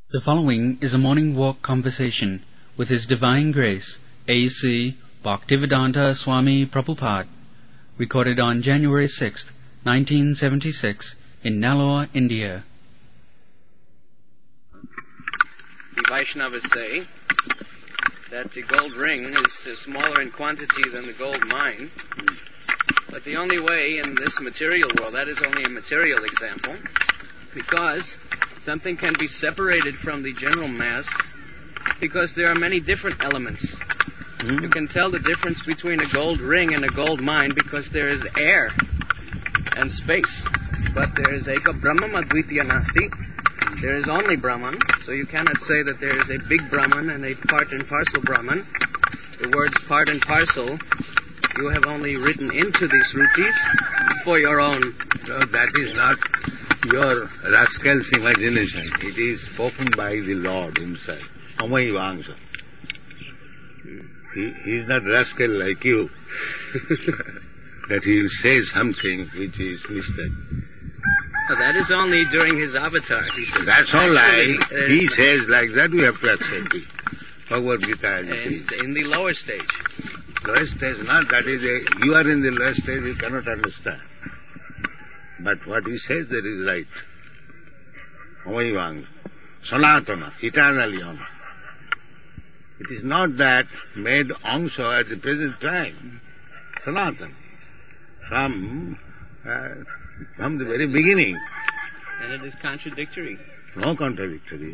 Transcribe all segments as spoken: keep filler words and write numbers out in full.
The following is a morning walk conversation with His Divine Grace, A C Bhaktivedanta Swami Prabhupada, recorded on January sixth, nineteen seventy-six, in Nellore, India. The Vaishnavas say that the gold ring is smaller in quantity than the gold mine, but the only way in this material world, that is only a material example, because something can be separated from the general mass because there are many different elements. Mm-hmm. You can tell the difference between a gold ring and a gold mine because there is air and space. But there is Eka Brahman Advitya Nasti. There is only Brahman, so you cannot say that there is a big Brahman and a part and parcel Brahman. The words part and parcel you have only written into the Srutis for your own. No, that is not your rascal's imagination. It is spoken by the Lord Himself. Amayivangsa. He, he is not rascal like you. That he will say something which is mistake. No, that is only during his avatar. He says, that's all right. Uh, he says like that, we have to accept it. Bhagavad Gita. In, in the lower stage. Lower stage, not that is a, you are in the lower stage, you cannot understand. But what he says, that is right. Amayivang, Sanatana, eternally on. It is not that made Angsa at the present time. Sanatana. From, uh, from the very beginning. And it is contradictory. No contradictory.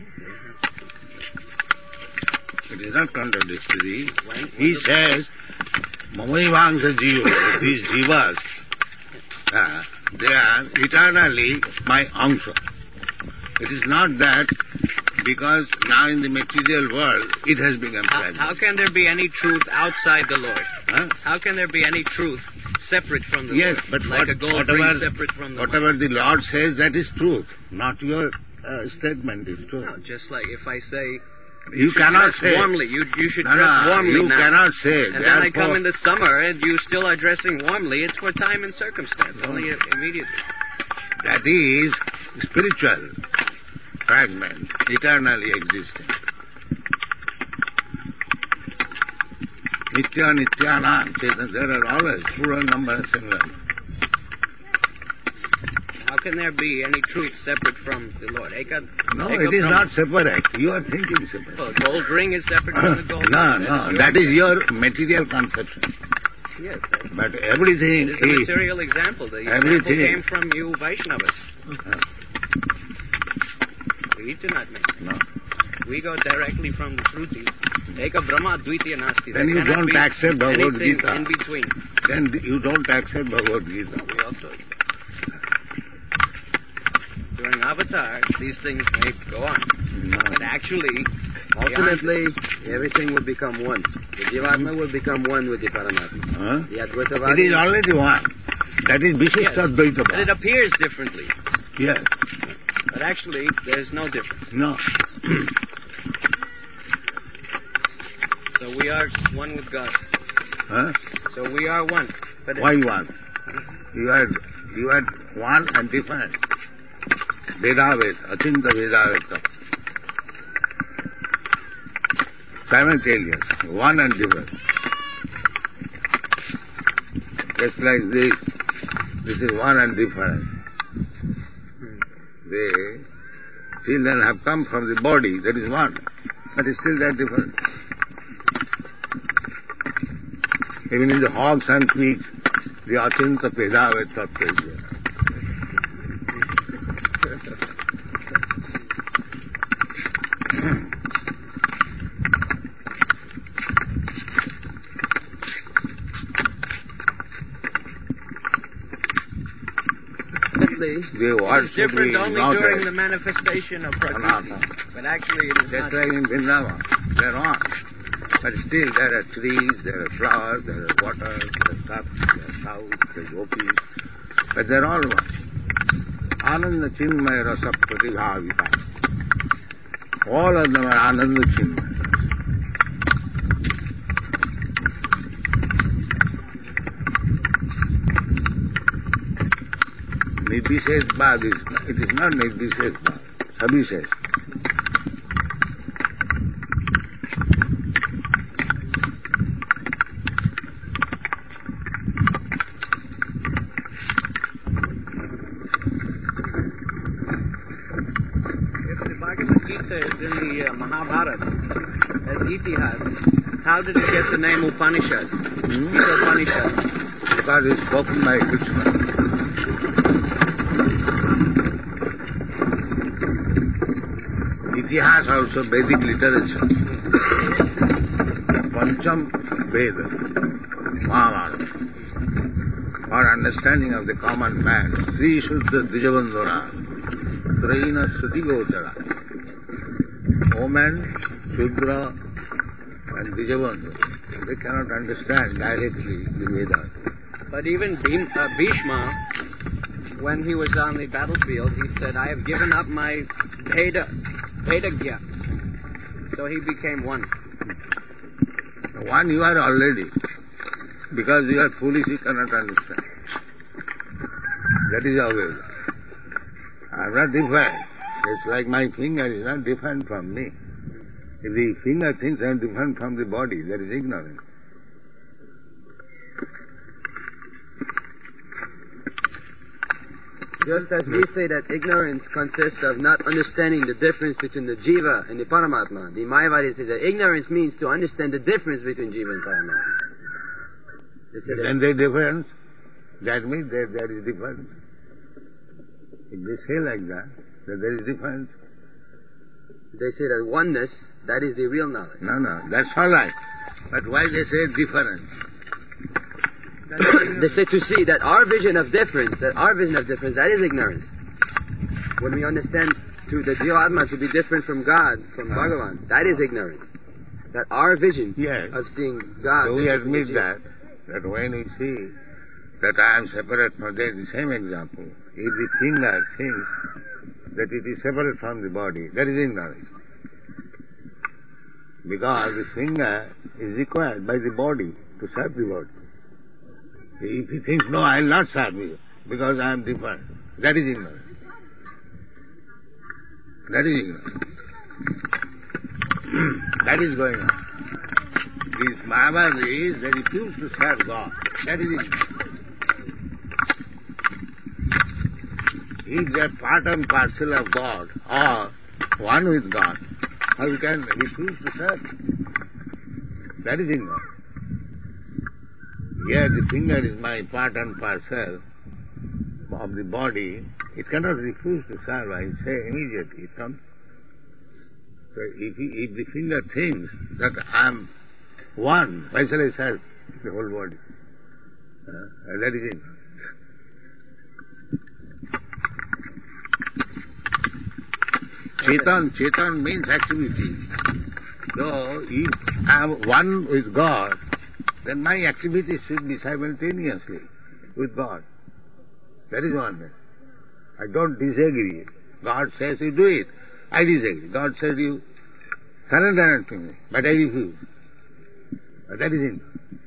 It is not contradictory. When, when he says, Mamayivangsa Jiva, these Jivas, uh, they are eternally my Angsa. It is not that because now in the material world it has become present. How, how can there be any truth outside the Lord? Huh? How can there be any truth separate from the yes, Lord? Yes, but like what, a gold whatever, ring separate from the whatever mind. the Lord says, that is truth. Not your uh, statement is truth. No, just like if I say, You, you cannot dress say warmly. You you should no, dress no, warmly you now. cannot say. And then I come in the summer and you still are dressing warmly. It's for time and circumstance, no. only immediately. That is spiritual fragment, eternally existing. Nitya, Nityana, there are always plural numbers singular. How can there be any truth separate from the Lord? Eka, no, Eka it is Brahman. not separate. You are thinking separate. Well, gold ring is separate from the gold No, ring. no, that is your material conception. Yes. But everything is... It is a material example. The example came from you Vaishnavas. Uh, we do not make it. No. We go directly from the Shruti. Eka Brahma Dvitya Nasti. Then you don't accept Bhagavad Gita. In between. Then you don't accept Bhagavad Gita. We also... During avatar, these things may go on. No. But actually, ultimately, everything will become one. The Jivatma will become one with the Paramatma. Huh? The Advaitavadi... It is already one. That is Vishishta Advaita. But it appears differently. Yes. But actually, there is no difference. No. So we are one with God. Huh? So we are one. But why one? You are, you are one and different. Vedavet, Achinta Vedavet. Simultaneous, one and different. Just like this, this is one and different. The children have come from the body, that is one, but it's still that different. Even in the hogs and pigs, the Achinta Vedavet Tattva is there. It's different only during the manifestation of Prakriti. But actually it is Just not. like in Vrindavan, there are. But still there are trees, there are flowers, there are water, there are cups, there are cows, there are gopis. But they are all one. Ananda Chinmaya Rasa Pratibhavita. All of them are Ananda Chinmaya. Nirvishesh Bhad is, it is not Nirvishesh Bhad, Sabhishesh. Gita is in the uh, Mahabharata as Itihas, how did it get the name Upanishad? Hmm? Gita Upanishad. Because it's spoken by Krishna. Itihas also Vedic literature. The Pancham Veda, Mahabharata. For understanding of the common man, Sri Shuddha Dijabandhana, Traina Shruti Gotara. Woman, Shudra, and Dijabandhu, they cannot understand directly the Vedas. But even Bhim, uh, Bhishma, when he was on the battlefield, he said, I have given up my Veda, Vedagya. So he became one. One you are already, because you are foolish, you cannot understand. That is how it is. I am not different. It's like my finger is not different from me. If the finger thinks I am different from the body, that is ignorance. Just as we say that ignorance consists of not understanding the difference between the Jiva and the Paramatma, the Mayavadis say that ignorance means to understand the difference between Jiva and Paramatma. They say Then there is difference. That means that there is difference. If they say like that, that there is difference. They say that oneness, that is the real knowledge. No, no, that's all right. But why they say difference? They say to see that our vision of difference, that our vision of difference, that is ignorance. When we understand to the Jiva-Atma to be different from God, from Bhagavan, that is ignorance. That our vision Yes. of seeing God... So we different from admit the that, that when we see that I am separate from, there is the same example. If the finger thinks that it is separate from the body, that is ignorance. Because the finger is required by the body to serve the body. If he thinks, no, I will not serve you, because I am different, that is ignorance. That is ignorance. That is going on. These Mayavadis, they refuse to serve God. That is ignorance. If they are part and parcel of God, or one with God, how you can refuse to serve? That is ignorance. Here the finger is my part and parcel of the body. It cannot refuse to serve. I say immediately it comes. So if, he, if the finger thinks that I am one, why shall I serve the whole body? Uh, that is it. Chetan, Chetan means activity. So if I am one with God, then my activity should be simultaneously with God. That is oneness. I don't disagree. God says you do it. I disagree. God says you surrender unto me, but I refuse. But that is it.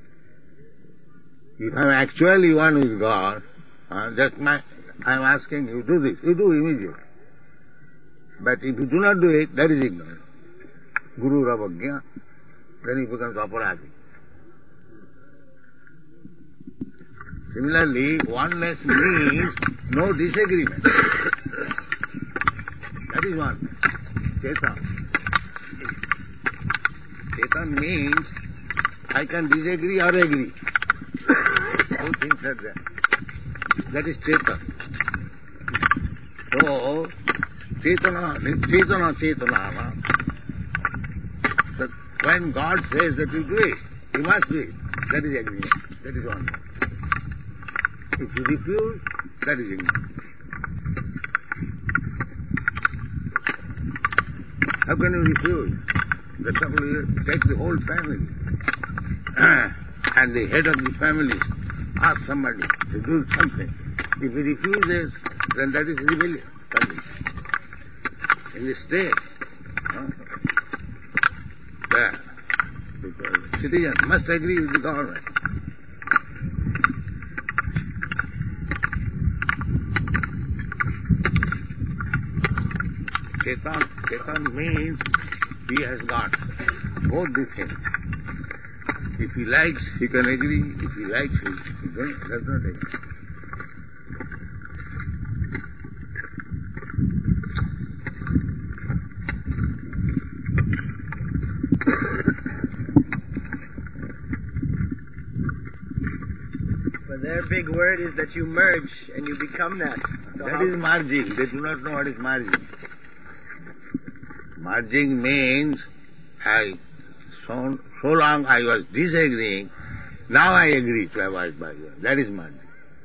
If I am actually one with God, uh, just my, I am asking you, do this. You do immediately. But if you do not do it, that is ignorance. Guru Ravagya, then he becomes aparadi. Similarly, oneness means no disagreement. That is oneness. Chetan. Chetan means I can disagree or agree. Two things are there. That is Chetan. So, Chetana, Chetana, Chetana. That when God says that you do it, you must do it. That is agreement. That is oneness. If you refuse, that is ignorance. How can you refuse? The trouble is, take the whole family. And the head of the family asks somebody to do something. If he refuses, then that is rebellion. In the state, huh? There. Because citizens must agree with the government. Chetan, Chetan means he has got both these things. If he likes, he can agree. If he likes, he, he does not agree. big word is that you merge and you become that. So that how... is merging. They do not know what is merging. Merging means I so, so long I was disagreeing, now I agree to avoid bhagwan. That is merging.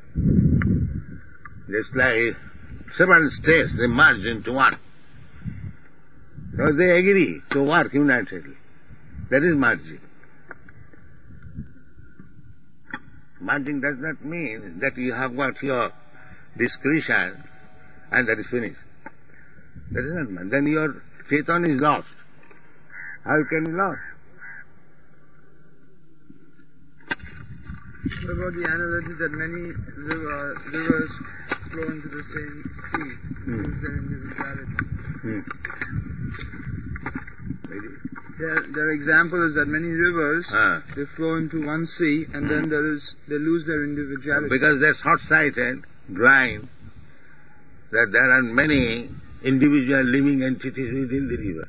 Just like seven states, they merge into one. So they agree to work unitedly. That is merging. Merging does not mean that you have got your discretion and that is finished. That is not merging. Then your Chaitanya is lost. How can be lost? What about the analogy that many river, rivers flow into the same sea, Hmm. lose their individuality? Hmm. Their, their example is that many rivers, Ah. they flow into one sea and then there is, they lose their individuality. Because they're short-sighted, blind, that there are many individual living entities within the river.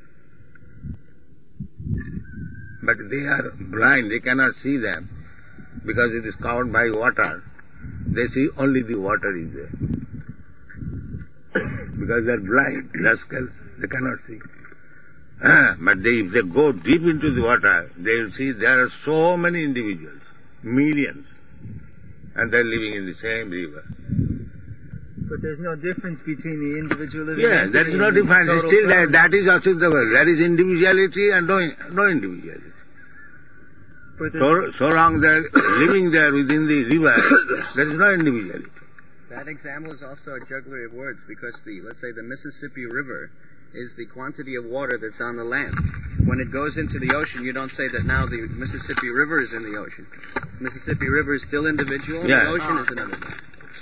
But they are blind, they cannot see them. Because it is covered by water, they see only the water is there. Because they are blind, rascals, they cannot see. But they, if they go deep into the water, they will see there are so many individuals, millions, and they are living in the same river. But there's no difference between the individual living Yeah, there is no difference. Still, that, that is acceptable. There is individuality and no, no individuality. So, so long they are living there within the river, there is no individuality. That example is also a jugglery of words because the, let's say, the Mississippi River is the quantity of water that's on the land. When it goes into the ocean, you don't say that now the Mississippi River is in the ocean. Mississippi River is still individual, and Yeah. the ocean is another thing.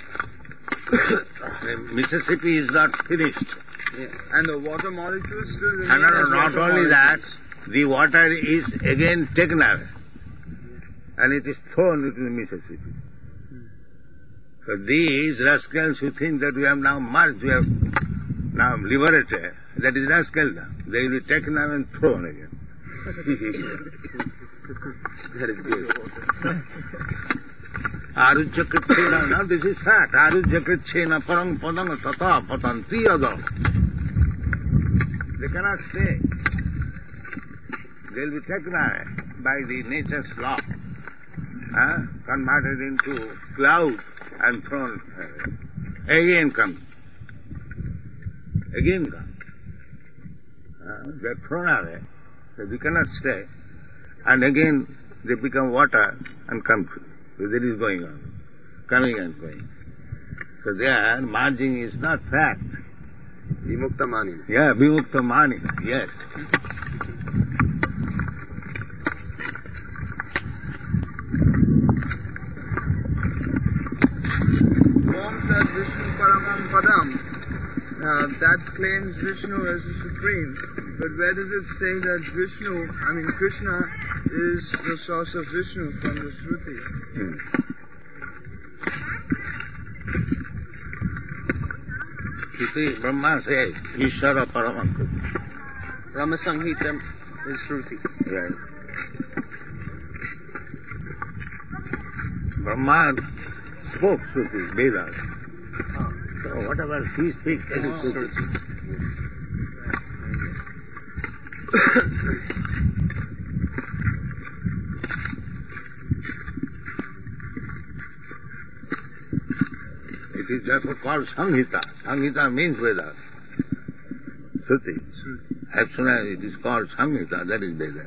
The Mississippi is not finished. Yeah. And the water molecules still remain And not, as not water only that, molecules. the water is again taken away. And it is thrown into the Mississippi. So these rascals who think that we have now merged, we have now liberated, that is rascal now. They will be taken away and thrown again. That is good. Arujya Kritchena, now this is fact. Arujya Kritchena parang padang tata patanti yada. They cannot stay. They will be taken away by the nature's law. Huh? Converted into cloud and thrown away. Again come. Again come. Uh, they are thrown away. So we cannot stay. And again they become water and come to. So that is going on. Coming and going. So there, merging is not fact. Vimukta mani. Yeah, vimukta mani. Yes. Forms that Vishnu Paramam Padam, uh, that claims Vishnu as the supreme. But where does it say that Vishnu, I mean Krishna, is the source of Vishnu from the Shrutis? Hmm. Shruti, Brahma says, Ishvara Paramam. Brahma Samhita is Shruti. Yes. Brahma spoke Shruti, Vedas. So whatever he speaks, that is Shruti. It is therefore called Samhita. Samhita means Vedas. Shruti. As soon as it is called Samhita, that is Vedas.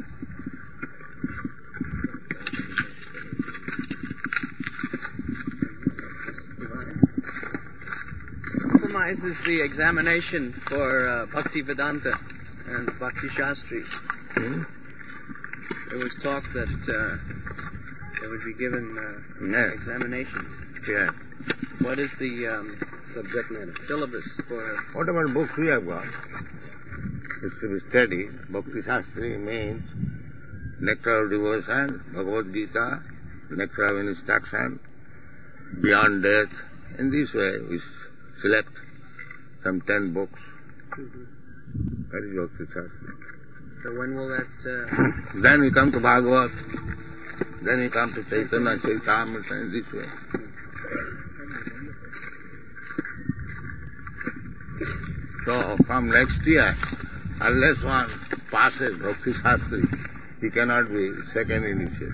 Compromises the examination for uh, Bhakti Vedanta and Bhakti Shastri. Hmm? There was talk that uh, there would be given uh, Yes. examinations. Yes. What is the um, subject matter, syllabus for? Whatever books we have got, is to be studied. Bhakti Shastri means Nectar of Devotion, Bhagavad Gita, Nectar of Instruction, Beyond Death. In this way, we select some ten books. That is Bhakti Shastri. So when will that? Uh, Then we come to Bhagavad. Then we come to Chaitanya, Chaitamrita, in this way. So from next year, unless one passes Bhakti Shastri, he cannot be second initiate.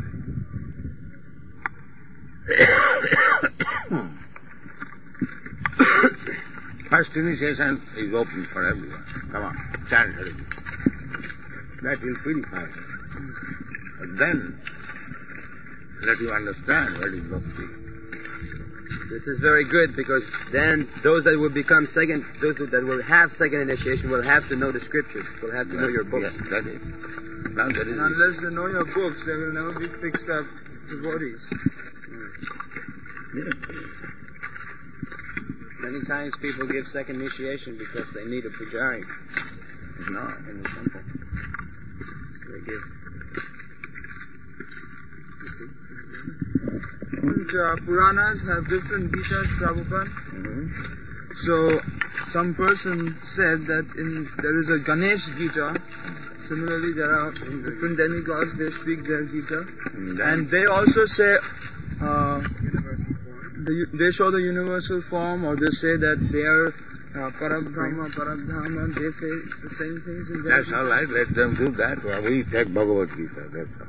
First initiation is open for everyone. Come on, chant Hare Krishna. That will purify him. And then let you understand what is bhakti. This is very good because then those that will become second, those that will have second initiation will have to know the scriptures, will have to know your books. Yes, that is. Now that is And unless they know your books, they will never be fixed up devotees. yes. Many times people give second initiation because they need a pujari No. in the temple. They give. And uh, Puranas have different Gitas, Prabhupada. Mm-hmm. So, some person said that in there is a Ganesh Gita. Similarly, there are different demigods, they speak their Gita. And, And they also say, uh, the, they show the universal form, or they say that they are uh, Parabhrahma, Parabdhamma, they say the same things in their that's all right, let them do that. Well, we take Bhagavad Gita, that's all.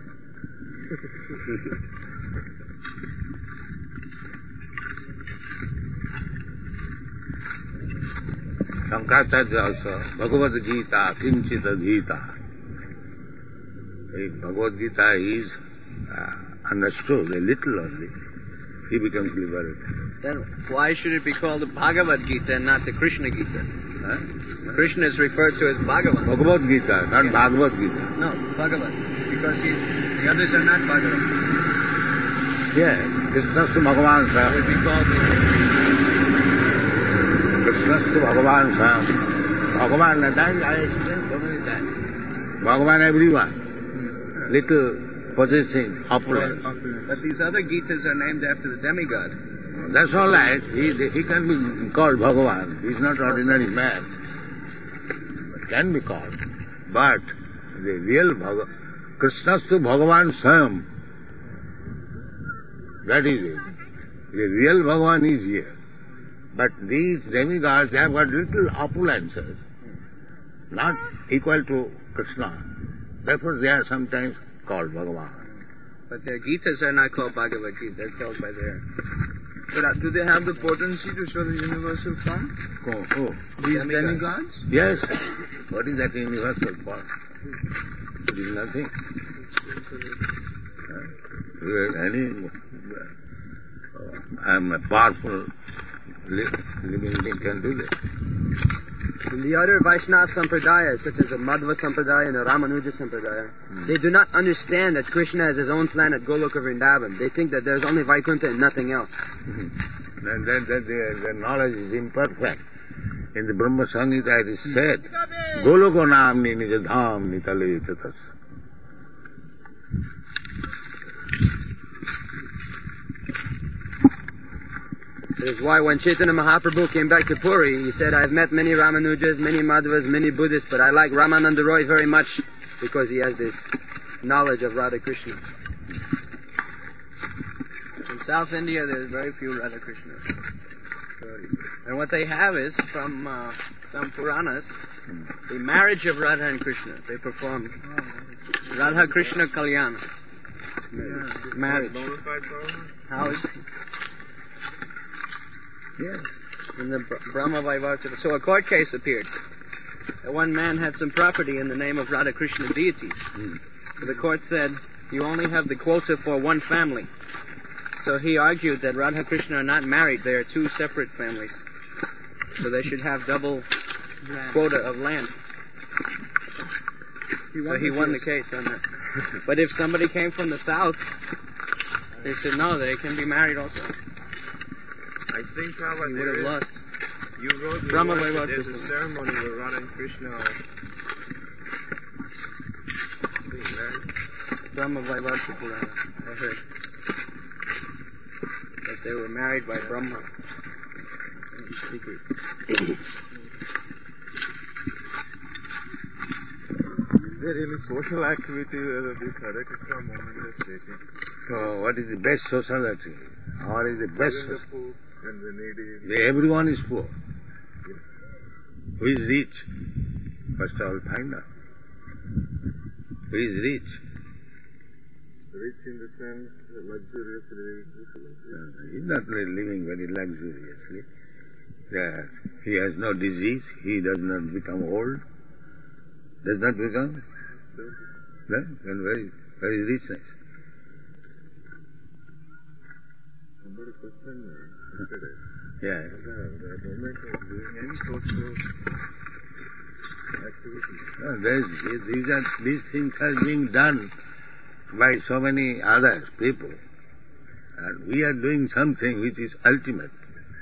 Shankaracharya also, Bhagavad Gita, Kinchita Gita. If Bhagavad Gita is uh, understood a little only, he becomes liberated. Then why should it be called the Bhagavad Gita and not the Krishna Gita? Huh? Krishna is referred to as Bhagavan. Bhagavad Gita, not Yeah. Bhagavad Gita. No, Bhagavan. Because he's, the others are not Bhagavan. Yes, Krishnastu Bhagavan It Sam. would be called Krishnastu Bhagavan Sam. Bhagavan, that I explained so many times. Bhagavan everyone. Little possessing opulence. But these other Gitas are named after the demigod. That's all right. He, he can be called Bhagavan. He's not ordinary man. Can be called. But the real Bhagavan, Krishnastu Bhagavan Swam, that is it. The real Bhagavan is here. But these demigods, they have got little opulences, not equal to Krishna. Therefore they are sometimes called Bhagavan. But their Gitas are not called Bhagavad Gita. They're called by their... But uh, do they have the potency to show the universal form? Oh, oh. These Demigods. demigods? Yes. What is that universal form? It is nothing. Uh, any, uh, I am a powerful li- living being can do that. In the other Vaishnava Sampradayas, such as the Madhva Sampradaya and the Ramanuja Sampradaya, Hmm. they do not understand that Krishna has his own planet, Goloka Vrindavan. They think that there's only Vaikuntha and nothing else. Then that, that the, the knowledge is imperfect. In the Brahma Samhita it is said, Goloko namni nija dham nitale tatas. That is why when Chaitanya Mahaprabhu came back to Puri, he said, I've met many Ramanujas, many Madhvas, many Buddhists, but I like Ramananda Roy very much because he has this knowledge of Radha Krishna. In South India, there's very few Radha Krishnas. And what they have is, from uh, some Puranas, the marriage of Radha and Krishna. They perform Radha Krishna Kalyana. Yeah. Marriage. Bonafide Parama? How is... Yes. In the Br- Brahma Vaivartaka. So a court case appeared. That one man had some property in the name of Radha Krishna deities. Hmm. So the court said, you only have the quota for one family. So he argued that Radha Krishna are not married. They are two separate families. So they should have double quota of land. He So he won the case on that. But if somebody came from the south, they said, no, they can be married also. I think, Prabhupada, He would there have is- lost. You wrote the Brahma verse that Vaivartaka. there's a ceremony where Radha and Krishna are being married. Brahma Vaivartaka Purana. I heard that they were married by Brahma in secret. Is there any social activity where this Hare Krishna movement is taking? So what is the best society? Or is the best Even the society? poor and the needy. Everyone is poor. Who is rich? First of all, find out. Who is rich? Rich in the sense luxurious living. He's not really living very luxuriously. That he has no disease, he does not become old, does not become, then, then where is, where is richness? Somebody questioned me yesterday. Yeah. The, the government was doing any social activity. No, there is, these, are, these things are being done by so many other people. And we are doing something which is ultimate.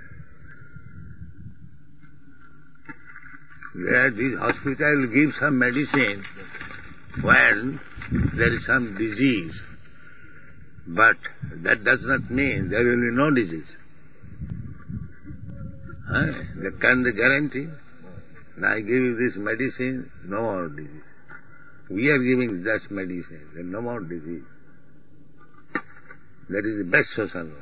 Where this hospital gives some medicine when there is some disease, but that does not mean there will be no disease. Huh? That can they guarantee? Now I give you this medicine, no more disease. We are giving this medicine, then no more disease. That is the best social work.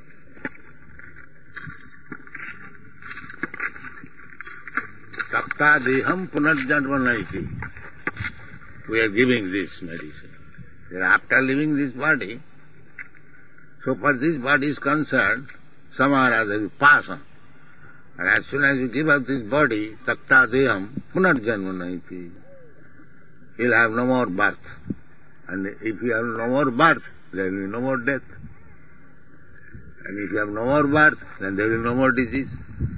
Takta deham punarjanma naiti. We are giving this medicine. Then after leaving this body, so far this body is concerned, somehow or other you pass on. And as soon as you give up this body, takta deham punarjanma naiti. You'll have no more birth. And if you have no more birth, there will be no more death. And if you have no more birth, then there will be no more disease.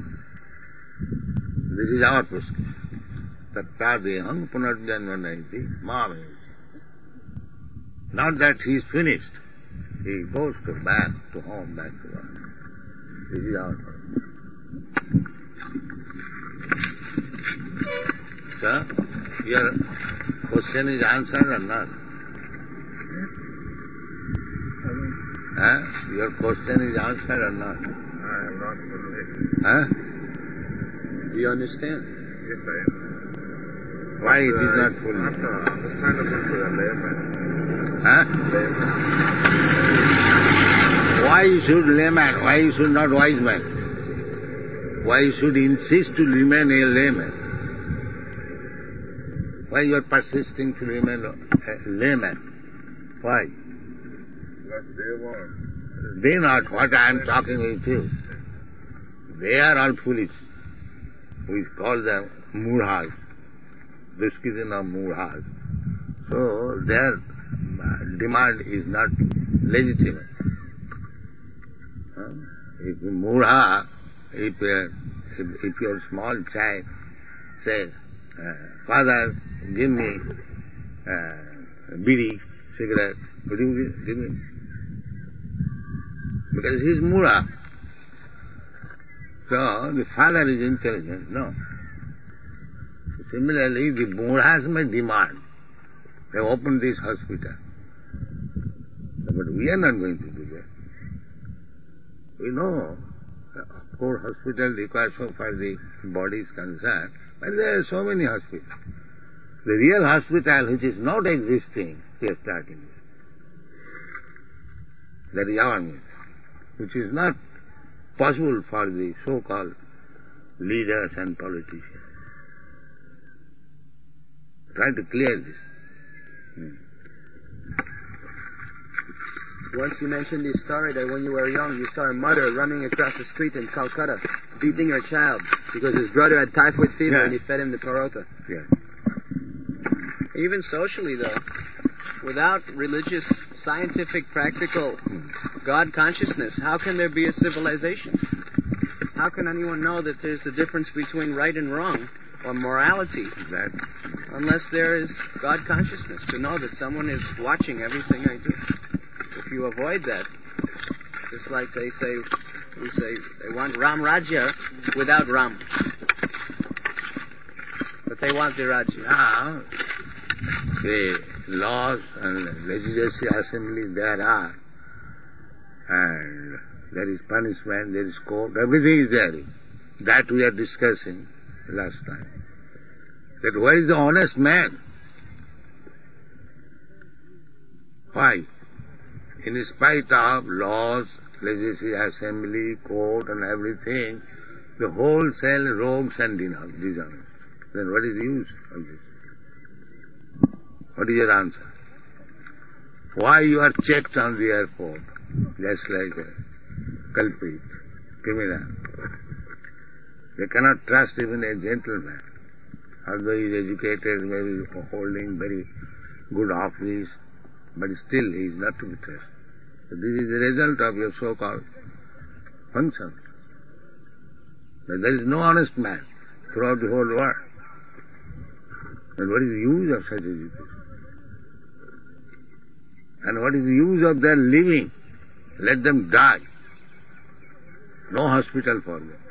This is our prescription. Tatta deham punarjanma naiti mame. Not that he is finished. He goes to back to home, back to God. This is our prescription. Sir, your question is answered or not? Huh? Your question is answered or not? I am not fully. Huh? Do you understand? Yes, I am. Why it is Uh, not it's fully? not uh, understandable to a layman. Huh? Layman. Why you should layman? Why you should not wise man? Why you should insist to remain a layman? Why you are persisting to remain a layman? Why? Because they want. They not what I am talking with you. They are all foolish. We call them murhas. Duskidina murhas. So their demand is not legitimate. Huh? If murha, if, uh, if, if your small child says, uh, Father, give me uh, bidi, cigarette, would you give me? Because he is murha. So the father is intelligent, no. Similarly, the murhas may demand. They open this hospital. But we are not going to do that. We know a poor hospital requires so far the body is concerned, but there are so many hospitals. The real hospital which is not existing, we are starting with. That is our mission, which is not possible for the so-called leaders and politicians. Try to clear this. Hmm. Once you mentioned the story that when you were young, you saw a mother running across the street in Calcutta, beating her child because his brother had typhoid fever Yeah. and he fed him the parota. Yes. Even socially, though, without religious, scientific, practical God consciousness, how can there be a civilization? How can anyone know that there's the difference between right and wrong, or morality, That, unless there is God consciousness, to know that someone is watching everything I do? If you avoid that, just like they say, we say they want Ram Rajya without Ram. But they want the Rajya. now, the laws and legislative assembly there are, and there is punishment, there is court, everything is there. That we are discussing last time. That where is the honest man? Why? in spite of laws, legislative assembly, court and everything, the wholesale rogues and dishonest. Then what is the use of this? What is your answer? Why you are checked on the airport, just like a culprit, criminal? They cannot trust even a gentleman, although he is educated, maybe holding very good office, but still he is not to be trusted. So this is the result of your so-called function. But there is no honest man throughout the whole world. Then what is the use of such education? And what is the use of their living? Let them die. No hospital for them.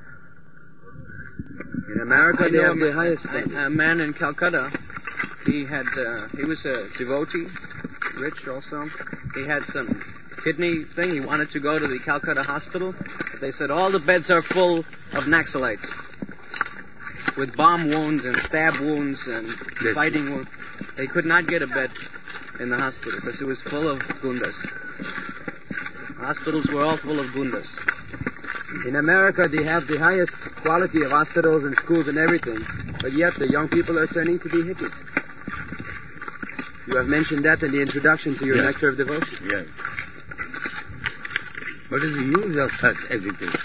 In America, I they know have a, the highest a, standard. a man in Calcutta. He had uh, he was a devotee, rich also. He had some kidney thing. He wanted to go to the Calcutta hospital. They said all the beds are full of Naxalites with bomb wounds and stab wounds and Yes. fighting wounds. They could not get a bed in the hospital because it was full of gundas. Hospitals were all full of gundas. In America, they have the highest quality of hospitals and schools and everything, but yet the young people are turning to be hippies. You have mentioned that in the introduction to your Yes. Nectar of Devotion. Yes. What is the use of such education?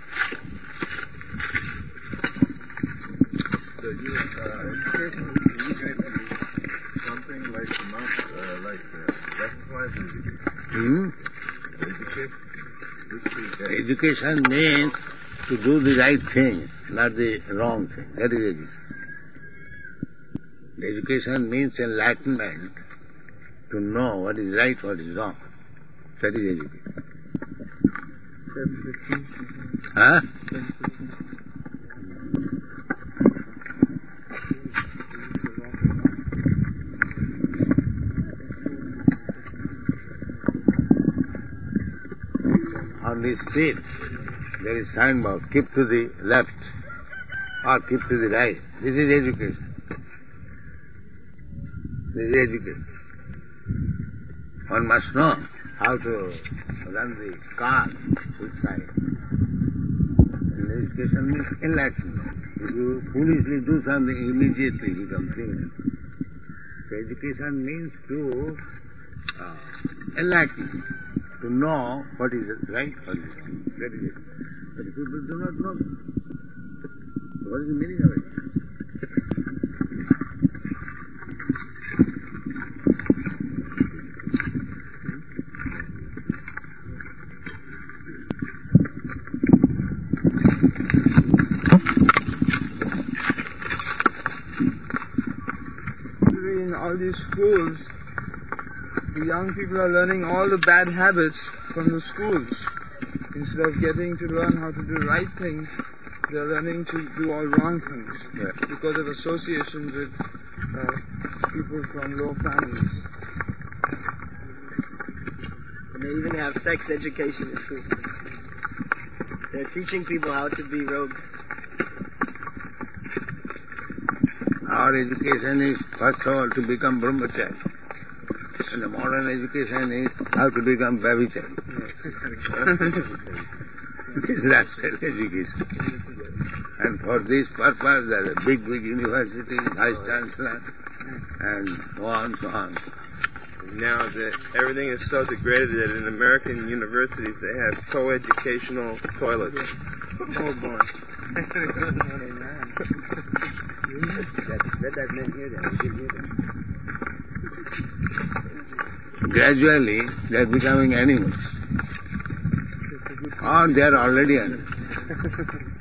So you, uh, education is going to be something like not uh, like uh, that's why the Hmm? education, which is uh, Education means to do the right thing, not the wrong thing. That is education. Education means enlightenment, to know what is right, what is wrong. That is education. Huh? On the street, there is signboard, keep to the left or keep to the right. This is education. This is education. One must know how to run the car, which side. And education means enlightenment. If you foolishly do something, immediately you become criminal. So education means to uh, enlighten, to know what is right, what is wrong. That is it. But people do not know. What is the meaning of it? in all these schools, the young people are learning all the bad habits from the schools. Instead of getting to learn how to do right things, they're learning to do all wrong things Yeah. because of associations with uh, people from low families. And they even have sex education in school. They're teaching people how to be rogues. Our education is first of all to become brahmachari. And the modern education is how to become bhavachari. This is rascal education. And for this purpose there are big, big universities, vice chancellor, and so on, so on. Now that everything is so degraded that in American universities they have co-educational toilets. Oh boy. That, that meant here then. We didn't hear that. Gradually they are becoming animals. Or they are already animals.